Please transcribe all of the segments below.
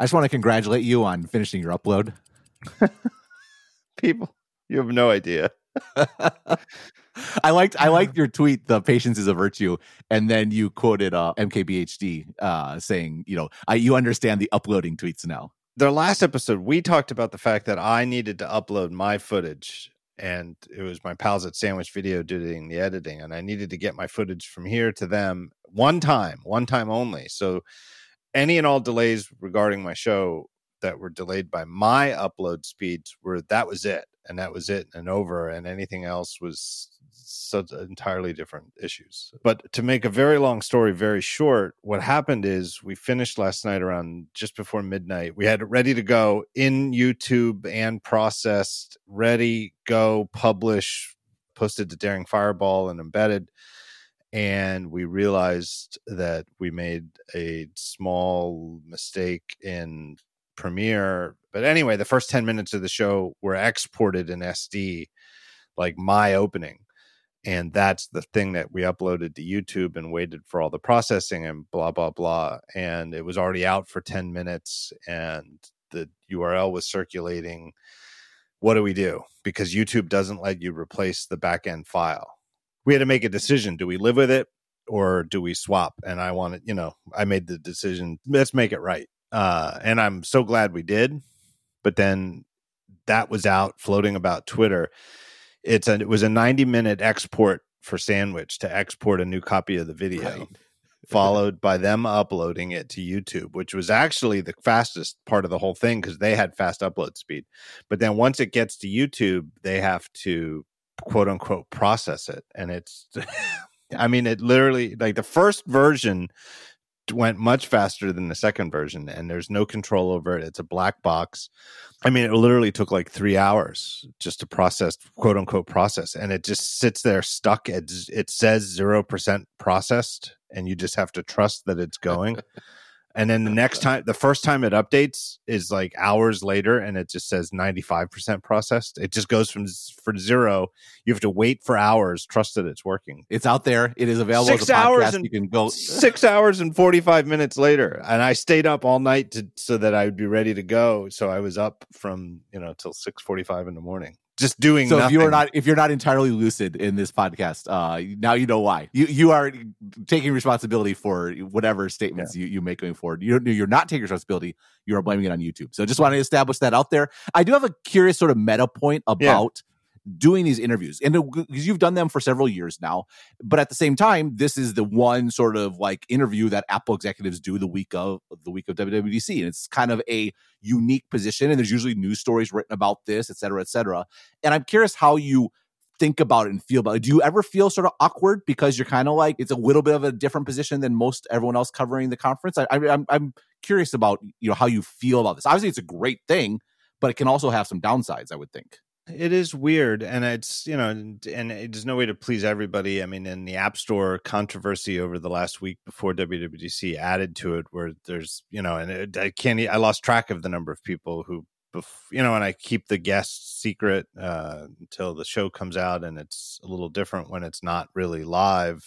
I just want to congratulate you on finishing your upload. People, you have no idea. I liked your tweet, "The patience is a virtue," and then you quoted MKBHD saying, you understand the uploading tweets now. The last episode, we talked about the fact that I needed to upload my footage, and it was my pals at Sandwich Video doing the editing, and I needed to get my footage from here to them one time only. So any and all delays regarding my show that were delayed by my upload speeds that was it and over, and anything else was such entirely different issues. But to make a very long story very short, what happened is we finished last night around just before midnight. We had it ready to go in YouTube and processed, ready, go, publish, posted to Daring Fireball and embedded. And we realized that we made a small mistake in Premiere. But anyway, the first 10 minutes of the show were exported in SD, like my opening. And that's the thing that we uploaded to YouTube and waited for all the processing and blah, blah, blah. And it was already out for 10 minutes and the URL was circulating. What do we do? Because YouTube doesn't let you replace the backend file. We had to make a decision. Do we live with it or do we swap? And I made the decision, let's make it right. And I'm so glad we did. But then that was out floating about Twitter. It was a 90-minute export for Sandwich to export a new copy of the video, right. Followed by them uploading it to YouTube, which was actually the fastest part of the whole thing because they had fast upload speed. But then once it gets to YouTube, they have to quote unquote process it. And it's, it literally, like the first version went much faster than the second version and there's no control over it. It's a black box. It literally took like 3 hours just to process, quote unquote process. And it just sits there stuck. It says 0% processed and you just have to trust that it's going. And then the first time it updates is like hours later and it just says 95% processed. It just goes from zero. You have to wait for hours, trust that it's working. It's out there. It is available as a podcast. You can go 6 hours and 45 minutes later. And I stayed up all night so that I would be ready to go. So I was up from, till 6:45 in the morning. Just doing nothing. If you're not entirely lucid in this podcast, now you know why. You are taking responsibility for whatever statements you make going forward. You're not taking responsibility. You are blaming it on YouTube. So just want to establish that out there. I do have a curious sort of meta point about doing these interviews, and because you've done them for several years now, but at the same time, this is the one sort of like interview that Apple executives do the week of WWDC, and it's kind of a unique position. And there's usually news stories written about this, et cetera, et cetera. And I'm curious how you think about it and feel about it. Do you ever feel sort of awkward because you're kind of like it's a little bit of a different position than everyone else covering the conference? I'm curious about how you feel about this. Obviously, it's a great thing, but it can also have some downsides, I would think. It is weird, and it's, and there's no way to please everybody. In the App Store controversy over the last week before WWDC added to it, where there's, I lost track of the number of people who, and I keep the guests secret until the show comes out, and it's a little different when it's not really live.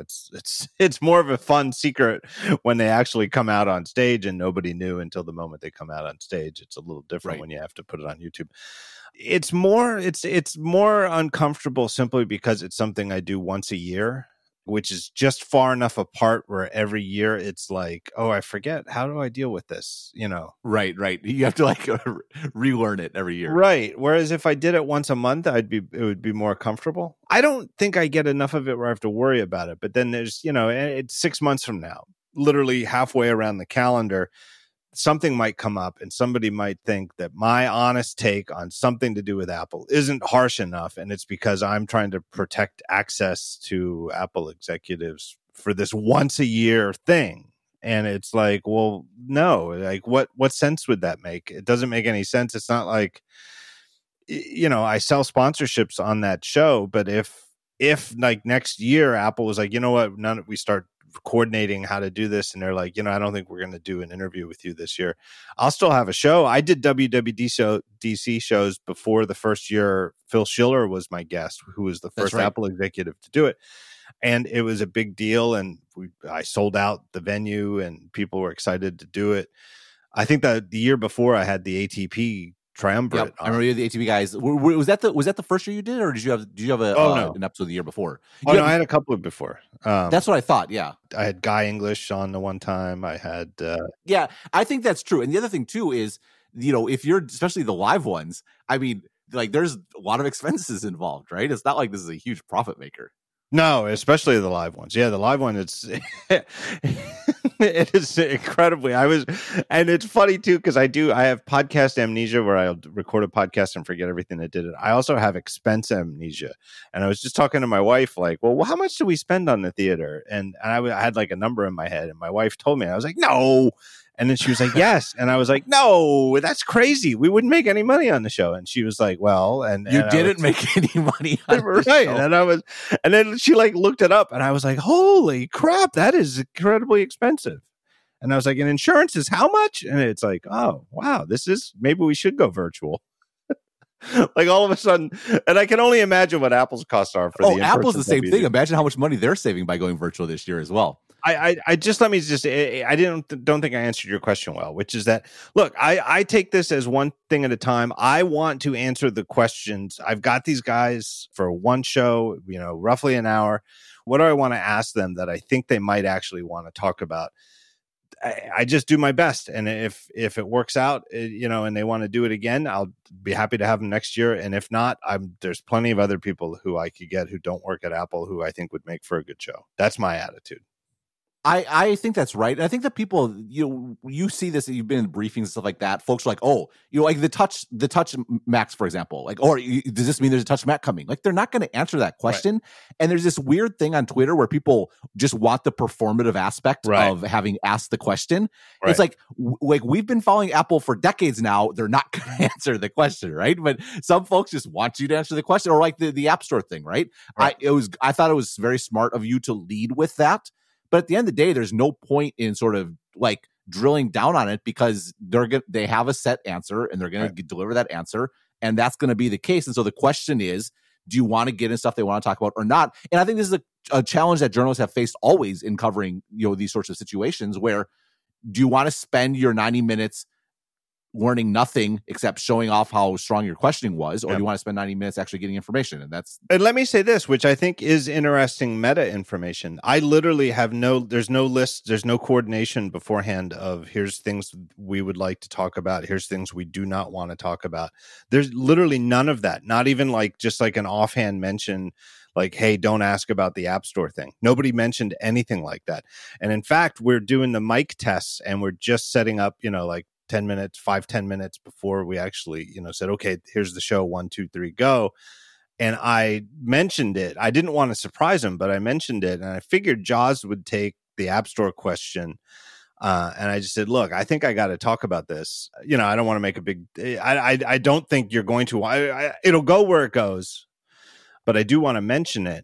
It's more of a fun secret when they actually come out on stage, and nobody knew until the moment they come out on stage. It's a little different when you have to put it on YouTube. It's more uncomfortable simply because it's something I do once a year, which is just far enough apart where every year it's like, oh, I forget. How do I deal with this? Right. You have to like relearn it every year. Right. Whereas if I did it once a month, it would be more comfortable. I don't think I get enough of it where I have to worry about it. But then there's, it's 6 months from now, literally halfway around the calendar, something might come up and somebody might think that my honest take on something to do with Apple isn't harsh enough. And it's because I'm trying to protect access to Apple executives for this once a year thing. And it's like, well, no, like what sense would that make? It doesn't make any sense. It's not like, I sell sponsorships on that show, but if like next year Apple was like, you know what, we start coordinating how to do this, and they're like, I don't think we're going to do an interview with you this year, I'll still have a show. I did WWDC shows before the first year. Phil Schiller was my guest, who was the first Apple executive to do it, and it was a big deal, and I sold out the venue and people were excited to do it. I think that the year before I had the ATP Triumvirate. Yep. I remember you, the ATP guys. Was that the first year you did, or did you have an episode the year before? I had a couple of before. That's what I thought. Yeah, I had Guy English on the one time. I had yeah, I think that's true. And the other thing too is, if you're, especially the live ones, I mean, like there's a lot of expenses involved, right? It's not like this is a huge profit maker. No, especially the live ones. Yeah, the live one, it is incredibly. And it's funny too, because I have podcast amnesia where I'll record a podcast and forget everything I did. I also have expense amnesia. And I was just talking to my wife, like, well, how much do we spend on the theater? And I had like a number in my head, and my wife told me, I was like, no. And then she was like, yes. And I was like, no, that's crazy. We wouldn't make any money on the show. And she was like, well, and you didn't make any money on the show. And then she like looked it up, and I was like, holy crap, that is incredibly expensive. And I was like, and insurance is how much? And it's like, oh, wow, maybe we should go virtual. Like all of a sudden, and I can only imagine what Apple's costs are for the Apple's the same thing. Imagine how much money they're saving by going virtual this year as well. I don't think I answered your question well, which is that, look, I take this as one thing at a time. I want to answer the questions. I've got these guys for one show, roughly an hour. What do I want to ask them that I think they might actually want to talk about? I just do my best. And if it works out, and they want to do it again, I'll be happy to have them next year. And if not, there's plenty of other people who I could get who don't work at Apple who I think would make for a good show. That's my attitude. I think that's right. And I think that people, you see this, you've been in briefings and stuff like that. Folks are like, oh, like the touch Max, for example, like, does this mean there's a touch Mac coming? Like, they're not going to answer that question. Right. And there's this weird thing on Twitter where people just want the performative aspect of having asked the question. Right. It's like we've been following Apple for decades now. They're not going to answer the question, right? But some folks just want you to answer the question, or like the App Store thing, right? I thought it was very smart of you to lead with that. But at the end of the day, there's no point in sort of like drilling down on it, because they have a set answer and they're going to deliver that answer, and that's going to be the case. And so the question is, do you want to get in stuff they want to talk about or not? And I think this is a challenge that journalists have faced always in covering these sorts of situations, where do you want to spend your 90 minutes learning nothing except showing off how strong your questioning was, or do you want to spend 90 minutes actually getting information? And let me say this, which I think is interesting meta information. I literally have there's no list, there's no coordination beforehand of here's things we would like to talk about, here's things we do not want to talk about. There's literally none of that. Not even like just like an offhand mention, like, hey, don't ask about the App Store thing. Nobody mentioned anything like that. And in fact, we're doing the mic tests, and we're just setting up, like 10 minutes before we actually, said, okay, here's the show, 1, 2, 3, go. And I mentioned it. I didn't want to surprise him, but I mentioned it. And I figured Jaws would take the App Store question. And I just said, look, I think I got to talk about this. I don't want to make a big, I don't think you're going to, it'll go where it goes, but I do want to mention it.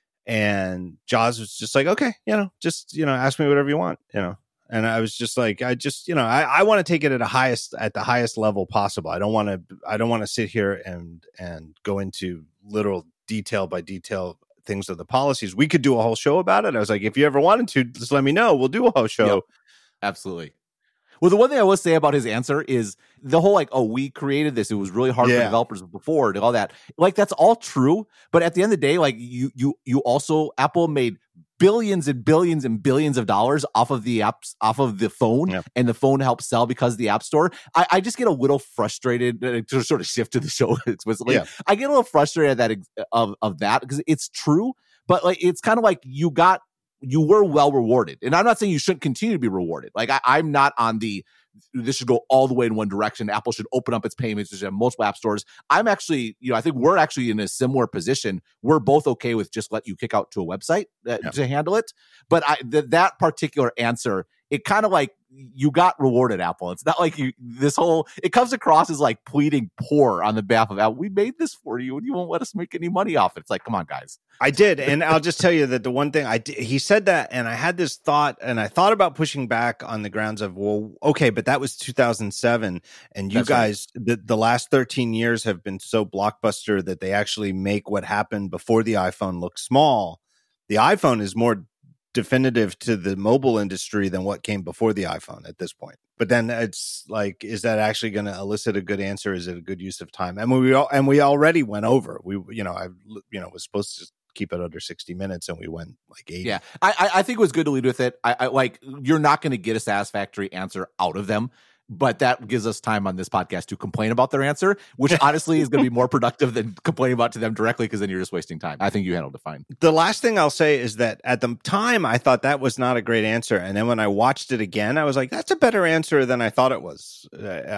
And Jaws was just like, okay, ask me whatever you want, And I was just like, I want to take it at the highest level possible. I don't want to sit here and go into literal detail by detail things of the policies. We could do a whole show about it. I was like, if you ever wanted to, just let me know. We'll do a whole show. Yep. Absolutely. Well, the one thing I will say about his answer is the whole like, oh, we created this. It was really hard for developers before and all that. Like, that's all true. But at the end of the day, like you also, Apple made billions and billions and billions of dollars off of the apps, off of the phone, and the phone helps sell because of the App Store. I just get a little frustrated to sort of shift to the show explicitly. Yeah. I get a little frustrated at that of that, because it's true, but like it's kind of like you were well rewarded, and I'm not saying you shouldn't continue to be rewarded. Like I'm not on this should go all the way in one direction. Apple should open up its payments. It should have multiple app stores. I'm actually, I think we're actually in a similar position. We're both okay with just let you kick out to a website to handle it. But that particular answer, it kind of like you got rewarded, Apple. It's not like it comes across as like pleading poor on the behalf of Apple. We made this for you and you won't let us make any money off it. It's like, come on, guys. I did. And I'll just tell you that the one thing he said that, and I had this thought, and I thought about pushing back on the grounds of, well, okay, but that was 2007. And you guys, right. the last 13 years have been so blockbuster that they actually make what happened before the iPhone look small. The iPhone is more definitive to the mobile industry than what came before the iPhone at this point. But then it's like, is that actually going to elicit a good answer? Is it a good use of time? And we already went over. I was supposed to keep it under 60 minutes and we went like 80. Yeah, I think it was good to lead with it. I like, you're not going to get a satisfactory answer out of them, but that gives us time on this podcast to complain about their answer, which honestly is going to be more productive than complaining about to them directly, because then you're just wasting time. I think you handled it fine. The last thing I'll say is that at the time, I thought that was not a great answer. And then when I watched it again, I was like, that's a better answer than I thought it was,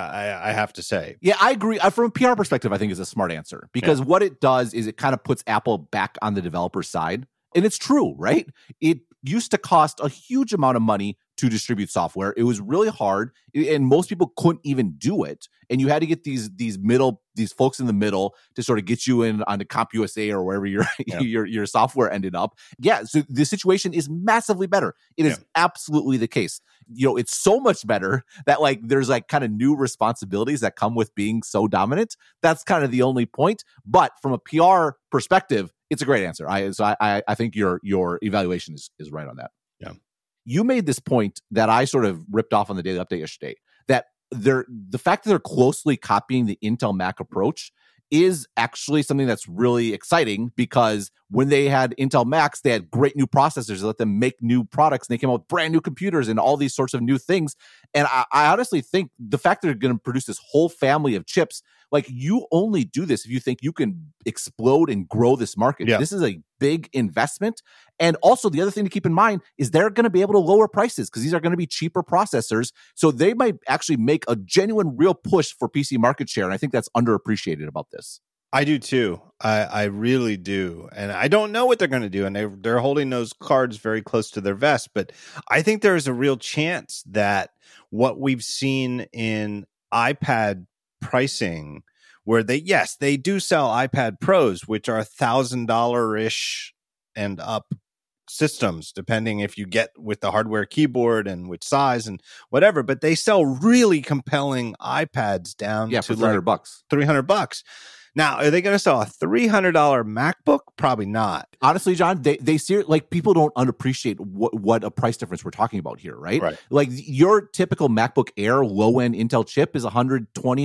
I have to say. Yeah, I agree. From a PR perspective, I think it's a smart answer, because what it does is it kind of puts Apple back on the developer side. And it's true, right? It used to cost a huge amount of money to distribute software. It was really hard, and most people couldn't even do it. And you had to get these folks in the middle to sort of get you in on the CompUSA or wherever your software ended up. Yeah, so the situation is massively better. It is absolutely the case. It's so much better that like there's like kind of new responsibilities that come with being so dominant. That's kind of the only point. But from a PR perspective, it's a great answer. I think your evaluation is right on that. Yeah. You made this point that I sort of ripped off on the Daily Update yesterday, that the fact that they're closely copying the Intel Mac approach is actually something that's really exciting, because when they had Intel Macs, they had great new processors that let them make new products, and they came out with brand new computers and all these sorts of new things. And I honestly think the fact that they're going to produce this whole family of chips, like, you only do this if you think you can explode and grow this market. Yeah. This is a big investment. And also, the other thing to keep in mind is they're going to be able to lower prices, because these are going to be cheaper processors. So they might actually make a genuine, real push for PC market share. And I think that's underappreciated about this. I do too. I really do. And I don't know what they're going to do. And they're holding those cards very close to their vest. But I think there's a real chance that what we've seen in iPad pricing, where they do sell iPad Pros, which are $1,000-ish and up systems, depending if you get with the hardware keyboard and which size and whatever, but they sell really compelling iPads down to $300. $300. Now, are they going to sell a $300 MacBook? Probably not. Honestly, John, they see, like, people don't underappreciate what a price difference we're talking about here, right? Like, your typical MacBook Air low-end Intel chip is $120,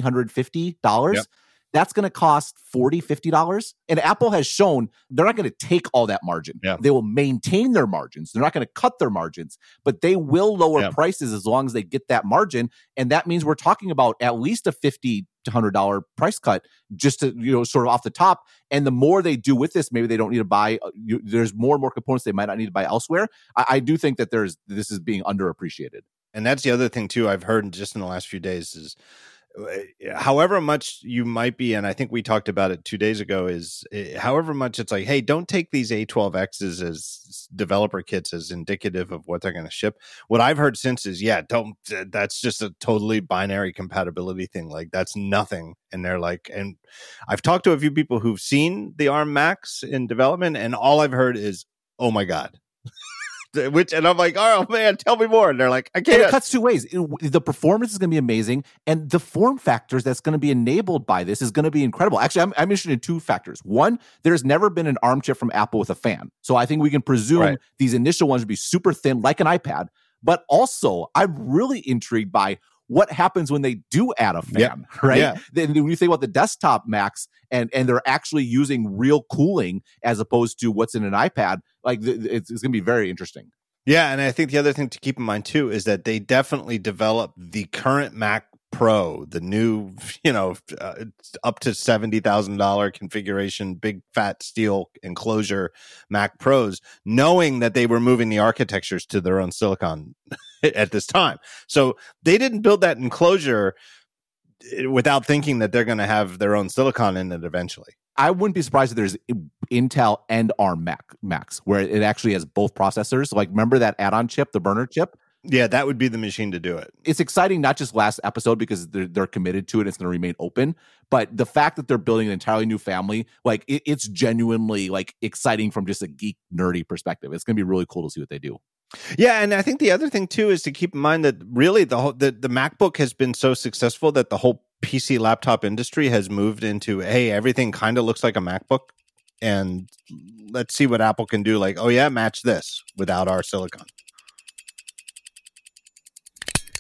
$150. Yep. That's going to cost $40, $50. And Apple has shown they're not going to take all that margin. Yeah. They will maintain their margins. They're not going to cut their margins, but they will lower prices as long as they get that margin. And that means we're talking about at least a $50 to $100 price cut, just to, sort of off the top. And the more they do with this, maybe they don't need to buy, there's more and more components they might not need to buy elsewhere. I do think that this is being underappreciated. And that's the other thing too, I've heard just in the last few days is, however much you might be, and I think we talked about it 2 days ago, is however much it's like, hey, don't take these A12Xs as developer kits as indicative of what they're going to ship. What I've heard since is, that's just a totally binary compatibility thing. Like, that's nothing. And they're like, and I've talked to a few people who've seen the ARM Macs in development, and all I've heard is, oh my God. And I'm like, oh man, tell me more. And they're like, I can't. And it cuts two ways. The performance is going to be amazing, and the form factors that's going to be enabled by this is going to be incredible. Actually, I'm interested in two factors. One, there's never been an ARM chip from Apple with a fan, so I think we can presume these initial ones would be super thin, like an iPad. But also, I'm really intrigued by what happens when they do add a fan, right? Yeah. Then when you think about the desktop Macs and they're actually using real cooling as opposed to what's in an iPad, like it's going to be very interesting. Yeah, and I think the other thing to keep in mind too is that they definitely developed the current Mac Pro, the new, up to $70,000 configuration, big fat steel enclosure Mac Pros, knowing that they were moving the architectures to their own silicon at this time. So they didn't build that enclosure without thinking that they're going to have their own silicon in it eventually. I wouldn't be surprised if there's Intel and ARM Macs where it actually has both processors. Like, remember that add-on chip, the burner chip? Yeah, that would be the machine to do it. It's exciting, not just last episode because they're committed to it. It's going to remain open. But the fact that they're building an entirely new family, like it's genuinely like exciting from just a geek nerdy perspective. It's going to be really cool to see what they do. Yeah, and I think the other thing too is to keep in mind that really the MacBook has been so successful that the whole PC laptop industry has moved into, hey, everything kind of looks like a MacBook. and let's see what Apple can do. Like, oh yeah, match this without our silicon.